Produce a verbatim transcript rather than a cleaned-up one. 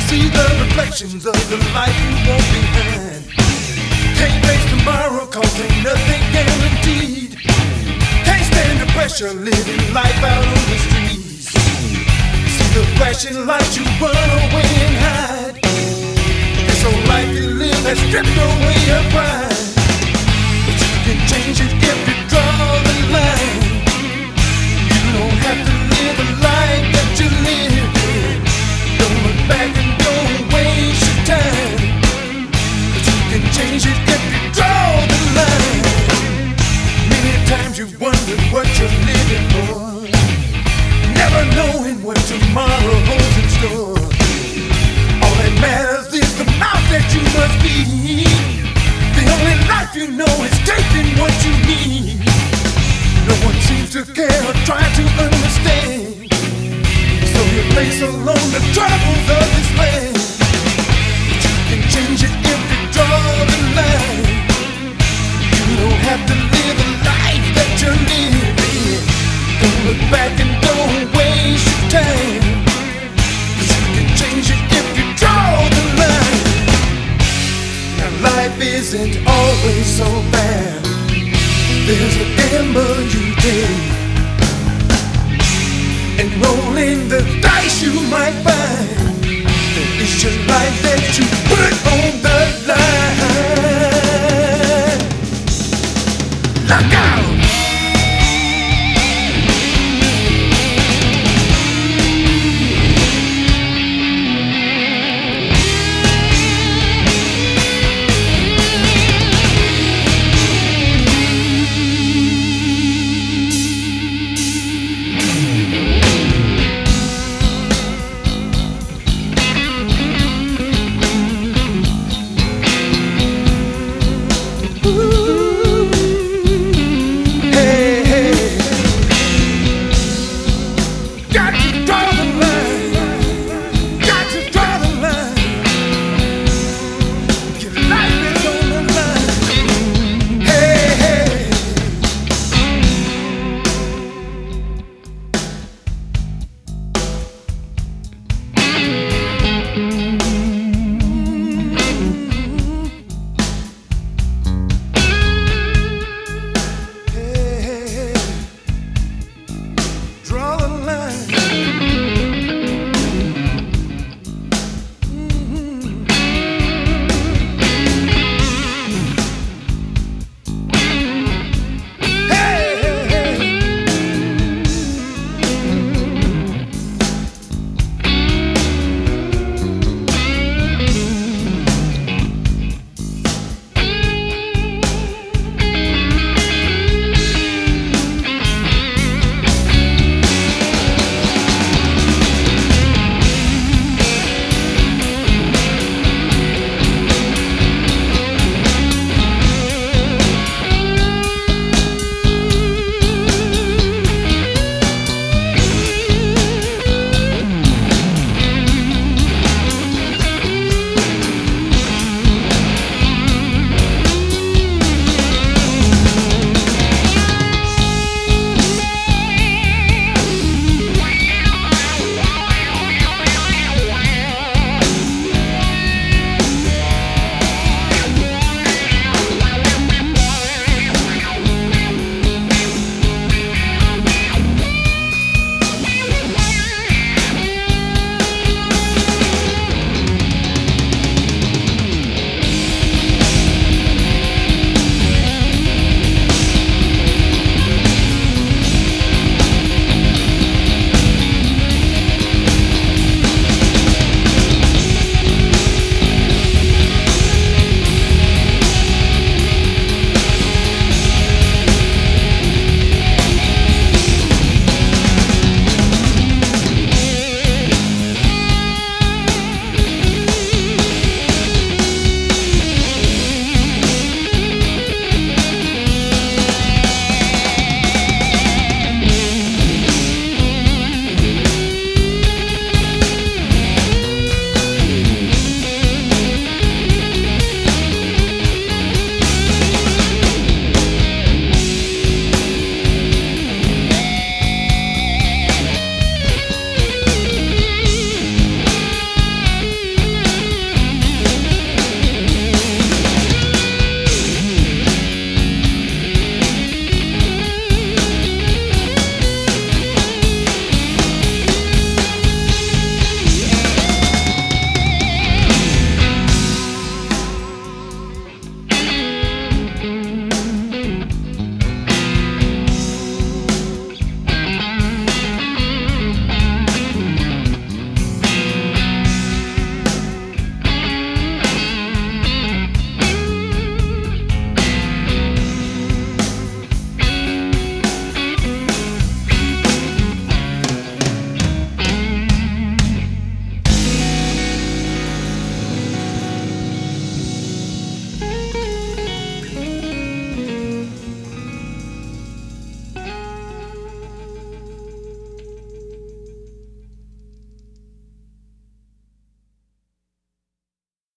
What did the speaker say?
See the reflections of the life you walk behind. Can't face tomorrow cause ain't nothing guaranteed. Can't stand the pressure living life out on the streets. See the flashing lights, you run away and hide. This old life you live has stripped away your pride. But you can change it if you draw the line. You don't have to live a life that you live in. Don't look back and don't waste your time. But you can change it if you draw the line. Many times you wondered what you're living for, never knowing what tomorrow holds in store. All that matters is the mouth that you must be. The only life you know is taking what you need. No one seems to care or try to understand, so you face alone the troubles of this land. But you can change it if you draw the line. You don't have to live a life that you're living. Don't look back and don't waste your time. But you can change it if you draw the line. Now life isn't always so bad. There's a gamble you take, and rolling the dice you might find that it's your life that you